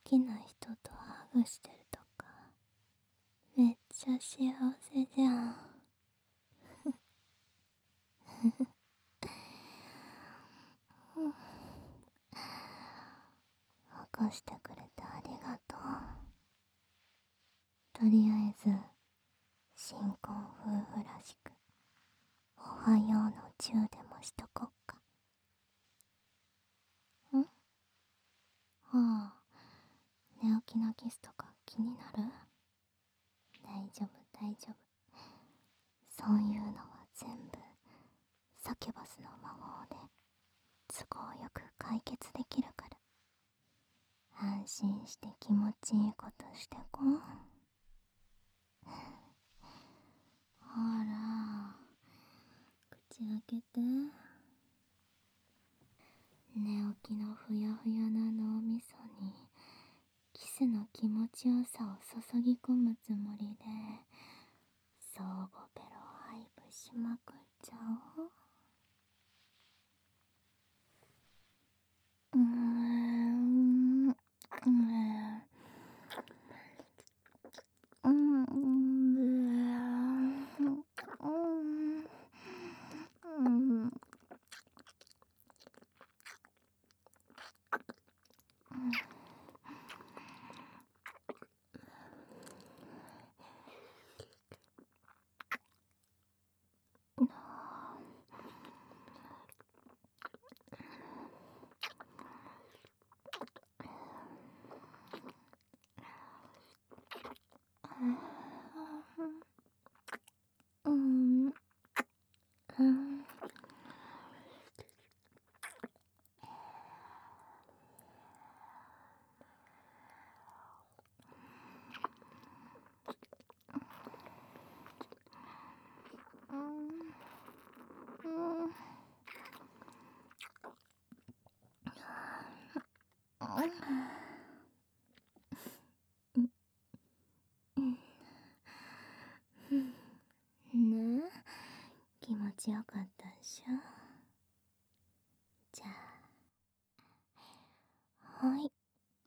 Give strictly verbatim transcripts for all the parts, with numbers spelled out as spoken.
きな人とハグしてるとかめっちゃ幸せじゃん。起こしてくれてありがとう。とりあえず新婚夫婦らしくおはようのチューでもしとこっか。ん？はあ、寝起きのキスとか気になる？大丈夫大丈夫、そういうのは全部サキュバスの魔法で都合よく解決できるから、安心して気持ちいいことしてこう。ほら口開けて。寝起きのふやふやな脳みそにキスの気持ちよさを注ぎ込むつもりで相互ベロハイプしまくっちゃおう。うーん、うーん、うーん、うーん、うーん。うん、うん、ねえ、気持ちよかったでしょ。じゃあ、はい。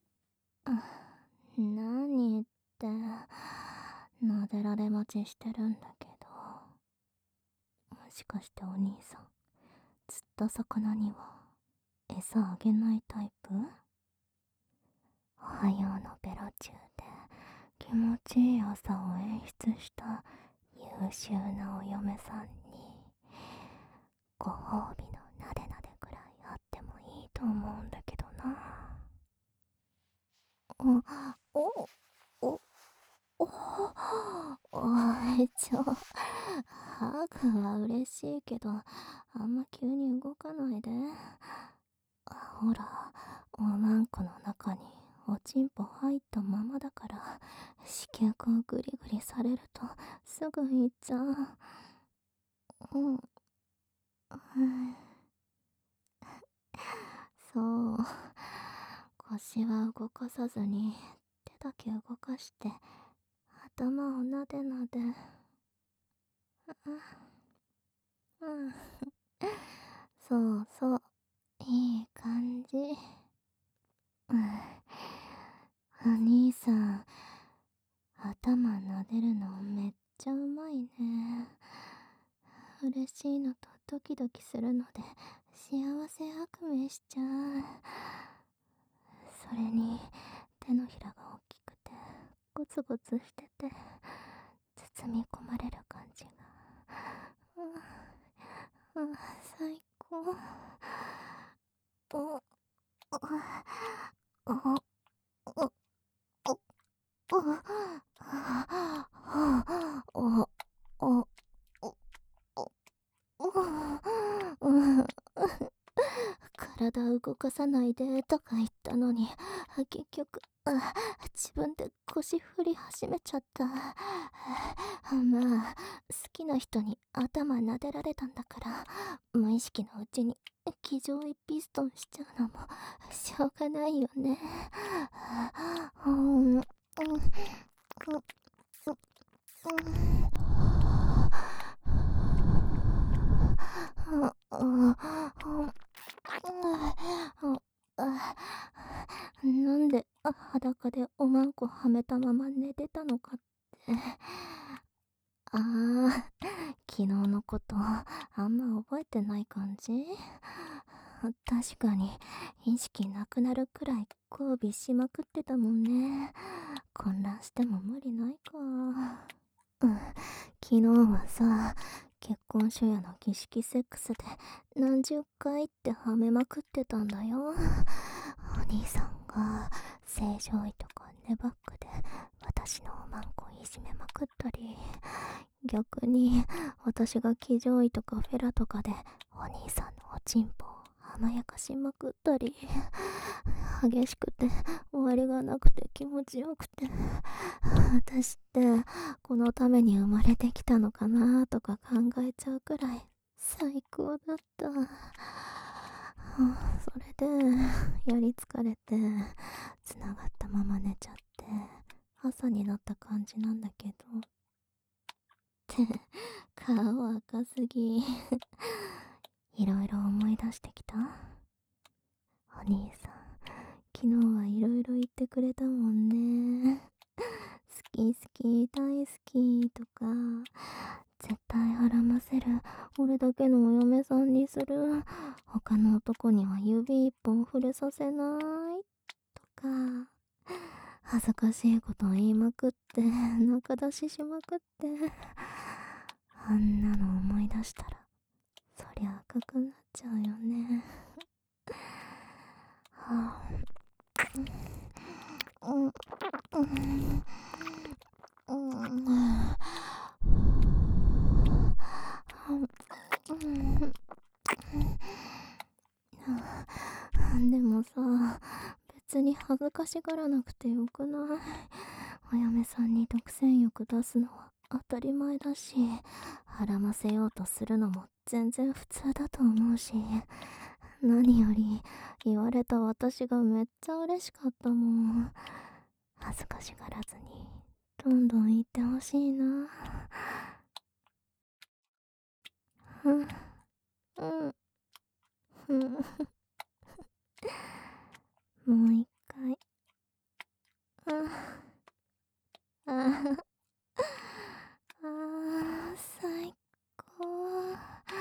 何ってなでられ待ちしてるんだけど、もしかしてお兄さん釣った魚には餌あげないタイプ？おはようのベロチューで気持ちいい朝を演出した優秀なお嫁さんにご褒美のなでなでくらいあってもいいと思うんだけどな。お、お、お、お、おいちょ、ハグは嬉しいけど、あんま急に動かないで。ほら、おまんこの中におちんぽ入ったままだから、子宮口グリグリされるとすぐ行っちゃう。うん、うん、そう。腰は動かさずに手だけ動かして頭をなでなで。うん、そうそう、いい感じ。うん、お兄さん頭なでるのめっちゃうまいね。嬉しいのとドキドキするので幸せ悪夢しちゃう。それに手のひらが大きくてゴツゴツしてて包み込まれる感じが、うん、うん、最高。お、お、お、お、お、お、お、お、体動かさないでとか言ったのに結局自分で腰振り始めちゃった。まあ好きな人に頭撫でられたんだから無意識のうちに気上位ピストンしちゃうのもしょうがないよね。うん、うん、なんで裸はめたまま寝てたのかって。ああ、昨日のことあんま覚えてない感じ。確かに意識なくなるくらい交尾しまくってたもんね。混乱しても無理ないか。うん、昨日はさ、結婚初夜の儀式セックスで何十回ってはめまくってたんだよ。お兄さんが正常位とかネバックで私のおまんこいじめまくったり、逆に私が騎乗位とかフェラとかでお兄さんのおちんぽを甘やかしまくったり、激しくて終わりがなくて気持ちよくて、私ってこのために生まれてきたのかなとか考えちゃうくらい最高だった。それでやり疲れてつながったまま寝ちゃって朝になった感じなんだけど。って顔赤すぎ。いろいろ思い出してきた。お兄さん昨日はいろいろ言ってくれたもんね。好き好き大好きとか、絶対あらませる、俺だけのお嫁さんにする、他の男には指一本触れさせないとか、恥ずかしいこと言いまくって仲出ししまくって、あんなの思い出したらそりゃ赤くなっちゃうよね。はあ、うんうんうん、でもさ、別に恥ずかしがらなくてよくない？お嫁さんに独占欲出すのは当たり前だし、はらませようとするのも全然普通だと思うし、何より言われた私がめっちゃ嬉しかったもん。恥ずかしがらずにどんどん言ってほしいな。うんうんうんもう一回。うんああ最高。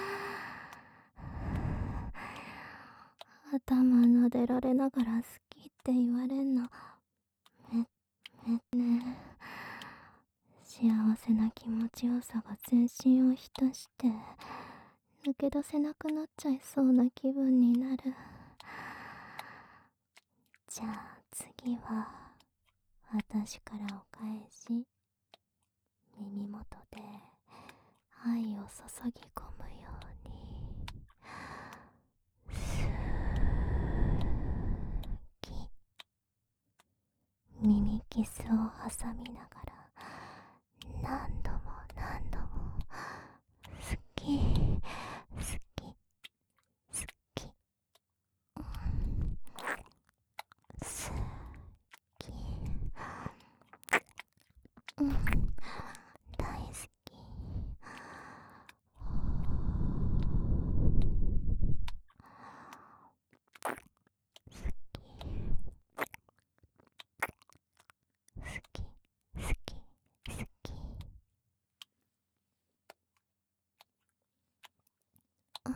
頭撫でられながら好きって言われんのめめね、幸せな気持ちよさが全身を浸して抜け出せなくなっちゃいそうな気分になる。じゃあ次は私からお返し。耳元で愛を注ぎ込むようにスーッ耳キスを挟みながら何度も何度も好き好き好き、うん、好き、うん、大好き、好き好き好き、うん、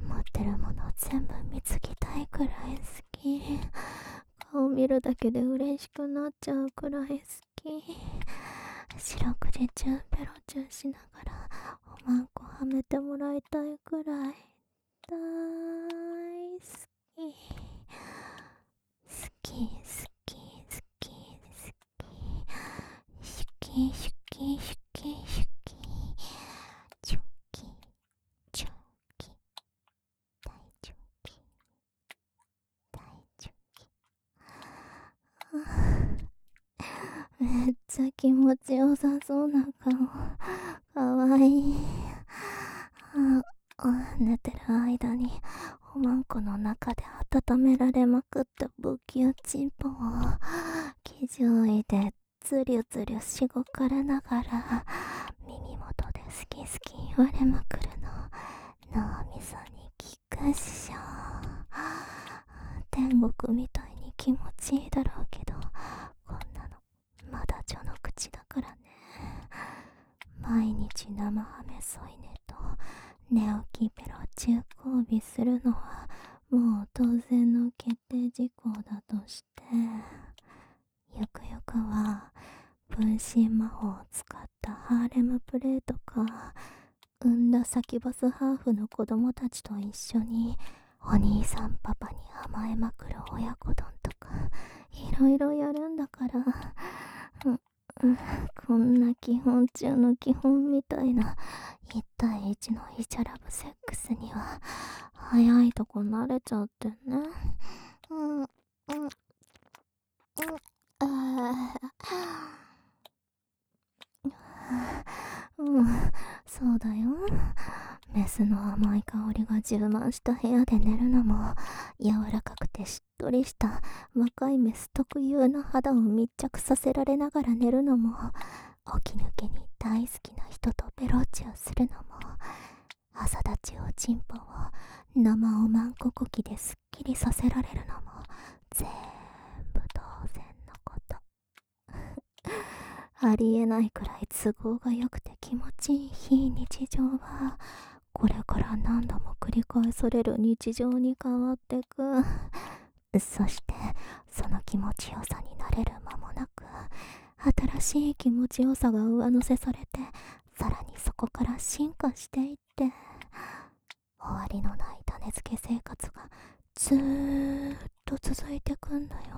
持ってるもの全部見つけたいくらい好き。顔見るだけで嬉しくなっちゃうくらい好き。白くじチューペロチューしながらおまんこはめてもらいたいくらい大好き。好き好き好き好き、シュキシュキシュキシュキ、チョキチョキ、大チョキ大チョキ、めっちゃ気持ちよさそうな顔、かわいい。あ寝てる間におまんこの中で温められまくった不器チンポを気上位でつりゅつりゅしごかれながら耳元で好き好き言われまくるの脳みそに効くっしょ。天国みたいに気持ちいいだろうけど、こんし生ハメ添い寝と寝起きベロ中交尾するのはもう当然の決定事項だとして、ゆくゆくは分身魔法を使ったハーレムプレイとか、産んだサキバスハーフの子供たちと一緒にお兄さんパパに甘えまくる親子丼とかいろいろやるんだから、う、う、こんな基本中の基本みたいないち対いちのイチャラブセックスには早いとこ慣れちゃってね。うんうんうんあうん、そうだよ。メスの甘い香りが充満した部屋で寝るのも、柔らかくてしっとりした若いメス特有の肌を密着させられながら寝るのも、起き抜けに大好きな人とベロチをするのも、朝立ちおちんぽを生おまんここきですっきりさせられるのも全部当然のこと。ありえないくらい都合が良くて気持ちいい非日常は、これから何度も繰り返される日常に変わってく。そしてその気持ちよさになれる間もなく、新しい気持ちよさが上乗せされて、さらにそこから進化していって、終わりのない種付け生活がずーっと続いてくんだよ。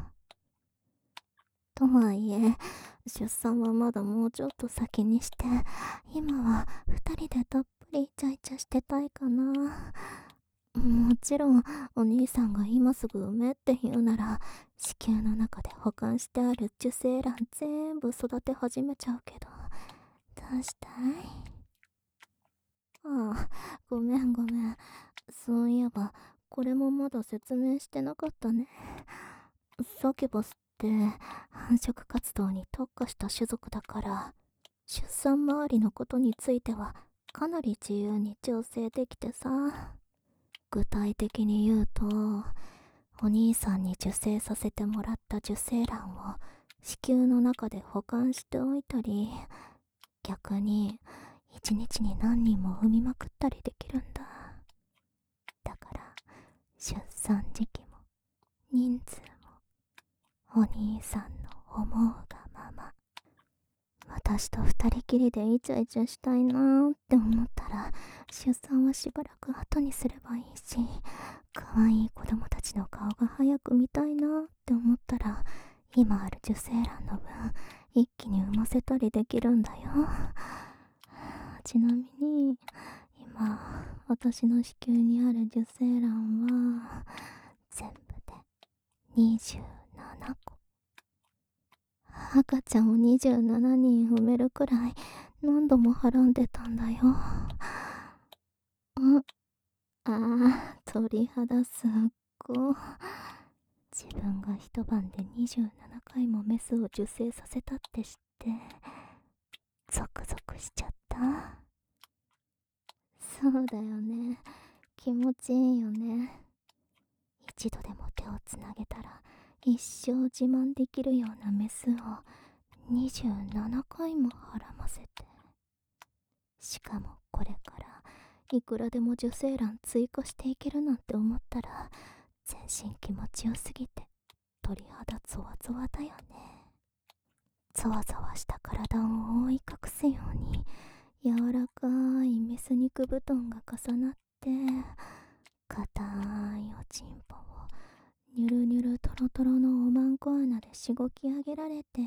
とはいえ、出産はまだもうちょっと先にして、今は二人でたっぷりイチャイチャしてたいかな。もちろんお兄さんが今すぐ産めって言うなら、子宮の中で保管してある受精卵全部育て始めちゃうけど、どうしたい？ああ、ごめんごめん。そういえばこれもまだ説明してなかったね。サキュバスって繁殖活動に特化した種族だから、出産周りのことについてはかなり自由に調整できてさ。具体的に言うと、お兄さんに受精させてもらった受精卵を子宮の中で保管しておいたり、逆に一日に何人も産みまくったりできるんだ。だから出産時期も人数もお兄さんの思うがまま。私と二人きりでイチャイチャしたいなーって思ったら、出産はしばらく後にすればいいし、可愛い子供たちの顔が早く見たいなーって思ったら、今ある受精卵の分一気に産ませたりできるんだよ。ちなみに今私の子宮にある受精卵は全部でにじゅうななこ。赤ちゃんをにじゅうななにん産めるくらい何度もはらんでたんだよ。んああ、鳥肌すっご。自分が一晩でにじゅうななかいもメスを受精させたって知ってゾクゾクしちゃった。そうだよね、気持ちいいよね。一度でも手をつなげたら一生自慢できるようなメスをにじゅうななかいもはらませて、しかもこれからいくらでも受精卵追加していけるなんて思ったら、全身気持ちよすぎて鳥肌ゾワゾワだよね。ゾワゾワした体を覆い隠すように柔らかいメス肉布団が重なって、硬いおちんぽをニュルニュルトロトロのおまんこ穴でしごき上げられて、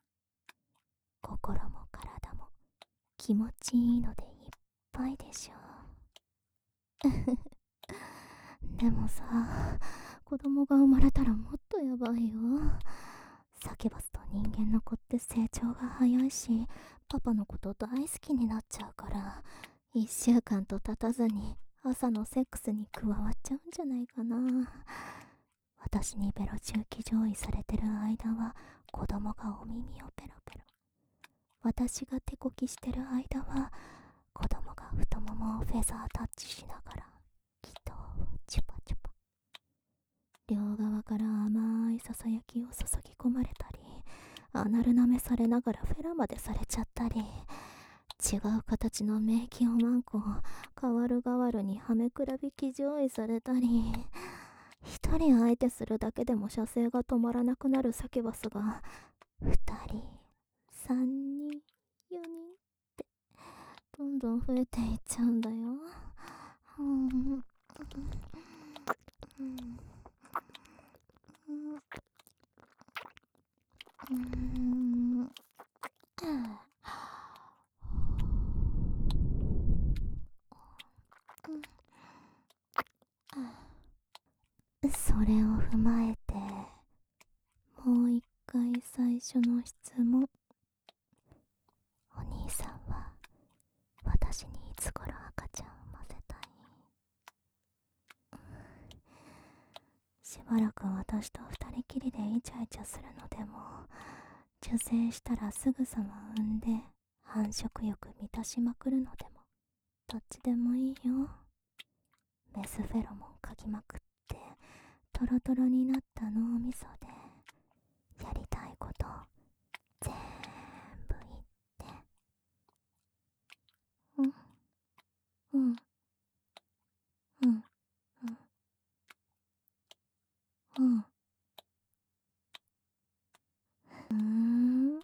心も体も気持ちいいのでいっぱいでしょう。でもさ、子供が生まれたらもっとやばいよ。サキュバスと人間の子って成長が早いし、パパのこと大好きになっちゃうから、いっしゅうかんと経たずに朝のセックスに加わっちゃうんじゃないかな。私にベロ中気上位されてる間は子供がお耳をペロペロ、私が手こきしてる間は子供が太ももをフェザータッチしながら気筒をチュパチュパ、両側から甘いささやきを注ぎ込まれたり、アナル舐めされながらフェラまでされちゃったり、 違う形の名器をマンコを代わる代わるにはめ比べ騎乗位されたり、一人相手するだけでも射精が止まらなくなるサキュバスが二人、三人、四人ってどんどん増えていっちゃうんだよ。うん、うん、うん、うん、それを踏まえて、もう一回最初の質問。お兄さんは私にいつ頃赤ちゃん産ませたい？しばらく私と二人きりでイチャイチャするのでも、受精したらすぐさま産んで繁殖欲満たしまくるのでも、どっちでもいいよ。メスフェロモン嗅ぎまくってトロトロになった脳みそでやりたいこと全部言って。うんうんうんうんうん。うーん、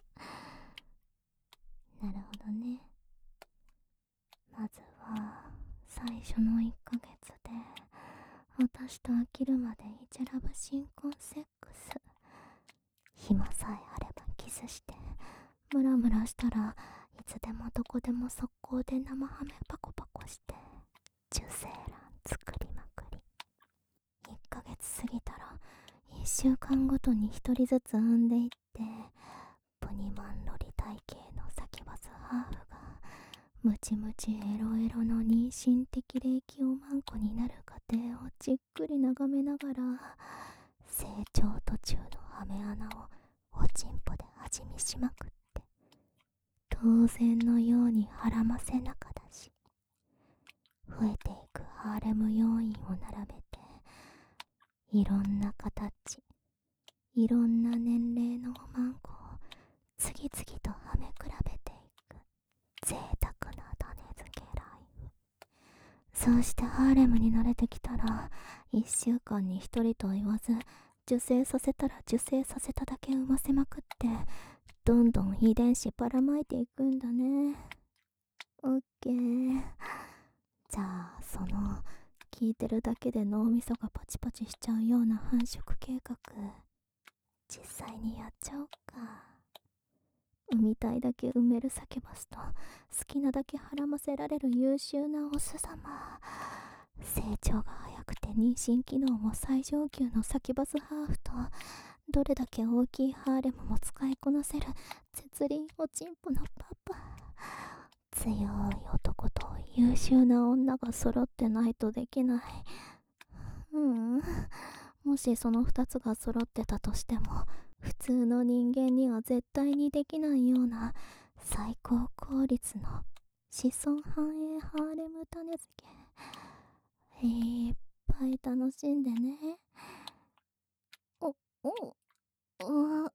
なるほどね。まずは最初のいっかげつで私と飽きるまでイチャラブ新婚セックス。暇さえあればキスして、ムラムラしたらいつでもどこでも速攻で生ハメパコパコして、受精卵作りまくり。いっかげつ過ぎたらいっしゅうかんごとにひとりずつ産んでいって、プニマンロリ体型のサキュバスハーフがムチムチエロエロの妊娠的齢期をマンコになる過程をじっくり眺めながら、成長途中のハメ穴をおちんぽで味見しまくって、当然のように腹ませなかだし、増えていくハーレム要員を並べて、いろんな形、いろんな年齢のマンコを次々とはめ比べていく贅沢な種付けライフ。そうしてハーレムに慣れてきたら、いっしゅうかんにひとりと言わず、受精させたら受精させただけ産ませまくって、どんどん遺伝子ばらまいていくんだね。オッケー。じゃあその聞いてるだけで脳みそがパチパチしちゃうような繁殖計画、実際にやっちゃおうか。産みたいだけ産めるサキュバスと、好きなだけ孕ませられる優秀なオス様、成長が早くて妊娠機能も最上級のサキュバスハーフと、どれだけ大きいハーレムも使いこなせる絶倫おちんぽのパパ。強い男と優秀な女が揃ってないとできない。うん、もしそのふたつが揃ってたとしても、普通の人間には絶対にできないような最高効率の子孫繁栄ハーレム種付け、いっぱい楽しんでね。お、お、お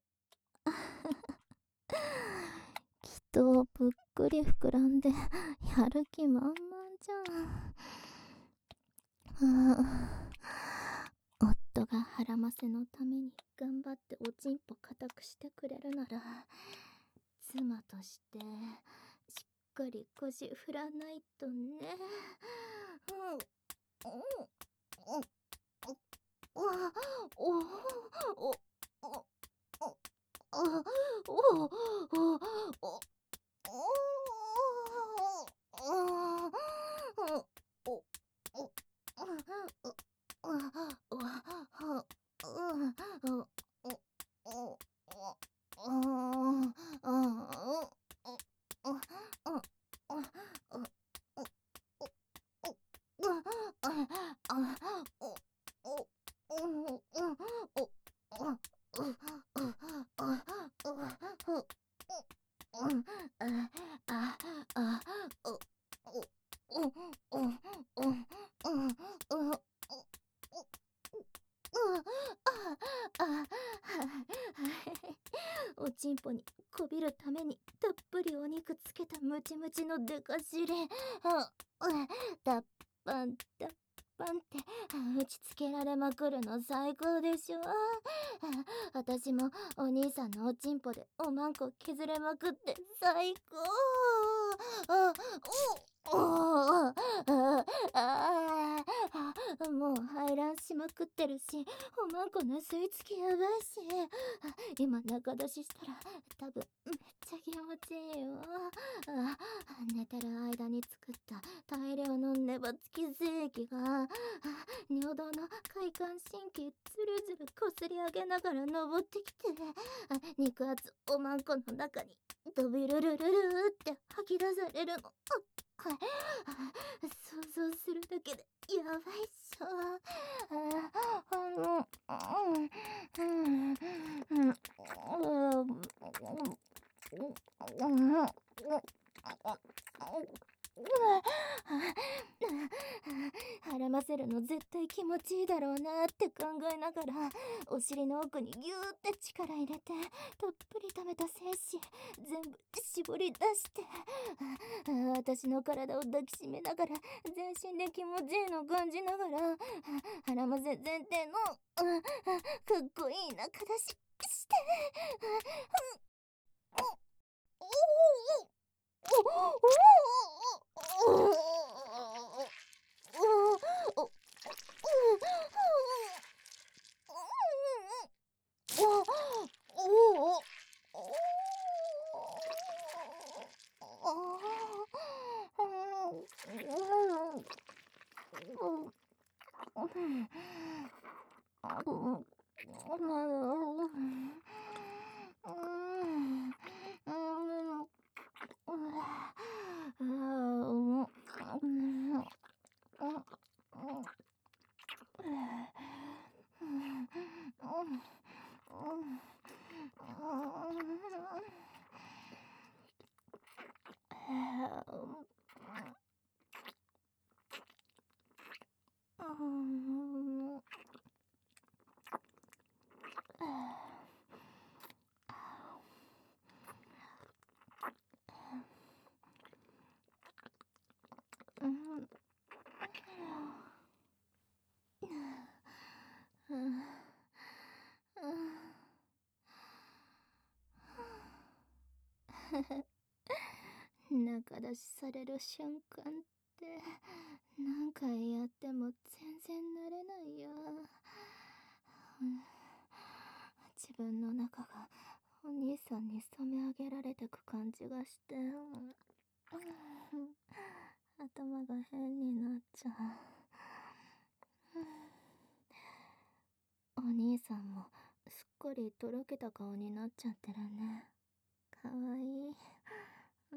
きっとぷっくり膨らんでやる気満々じゃん。ああ、夫が腹ませのために頑張っておちんぽ固くしてくれるなら、妻としてしっかり腰振らないとね。うん、うん、お、お、お、お、お、お、お、おちんぽににこびるためにたっぷりお肉つけたムチムチのデカ汁。あ、うん、タッパンタッパンって打ちつけられまくるの最高でしょ。私もお兄さんのおちんぽでおまんこ削れまくって最高。あ、おおあああ、もう排卵しまくってるし、おまんこの吸い付きやばいし、あ、今中出ししたら多分めっちゃ気持ちいいよ。あ、寝てる間に作った大量の粘つき精液が、あ、尿道の快感神経ずるずるこすり上げながら登ってきて、あ、肉厚おまんこの中にドビルルルルーって吐き出されるの。あ、想像するだけでやばいっしょ。あ、あの、うん、うん、うん、うん、うん、絡ませるの絶対気持ちいいだろうなって考えながら、お尻の奥にギューって力入れて、たっぷり溜めた精子全部絞り出して、あ、私の体を抱きしめながら全身で気持ちいいの感じながら、絡ませ前提の、あ、かっこいい中出しして、おおおおおお中出しされる瞬間って何回やっても全然慣れないよ。自分の中がお兄さんに染め上げられてく感じがして、頭が変になっちゃう。お兄さんもすっかりとろけた顔になっちゃってるね。かわいい。うん。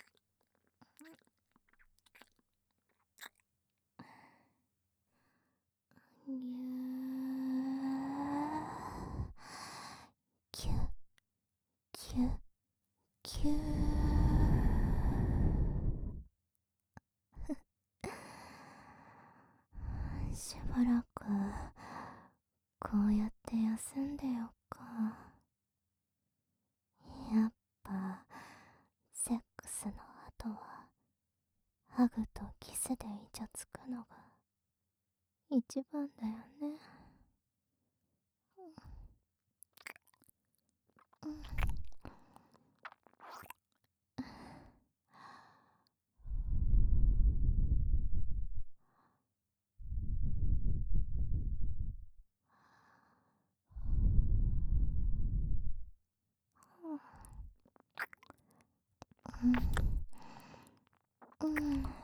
ぎゅー、きゅ、きゅ、きゅー。しばらくこうやって休んでよっか。やっぱセックスの後はハグとキスでイチャつくのが一番だよね。うん、うん、うん。